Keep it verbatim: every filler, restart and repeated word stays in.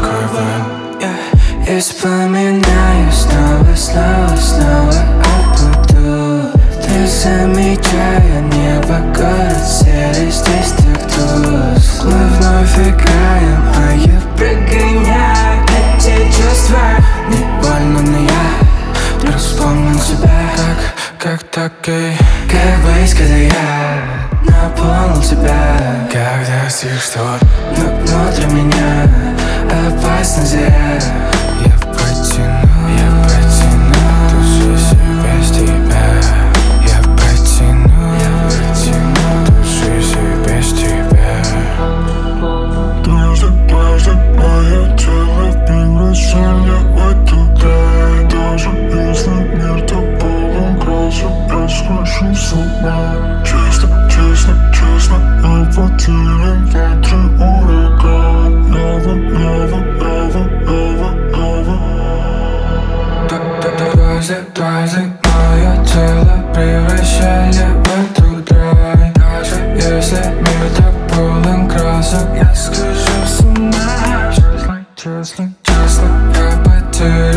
такой вайб. Я вспоминаю снова, снова, снова оттуда. Ты замечая небо, город серый, здесь так туз. Мы вновь играем, а я прогоняю эти чувства. Не больно, но я вдруг вспомнил тебя. Как, как так и как быть, когда я наполнил тебя. Как достиг что но внутри меня опасно зря. Я потяну, я потяну душу себе без тебя. Я потяну, я потяну душу себе без тебя. Дважды, дважды мое тело превращение в эту рай. Даже если мир так полон красок, я схожу с ума. Честно, честно, честно, я потерян внутри ураган. Ява, ява, ява, ява, ява. Дважды, дважды мое тело превращали в этот рай. Даже если мир так полон красок, я схожу с ума. Честно, честно, честно, я потерян.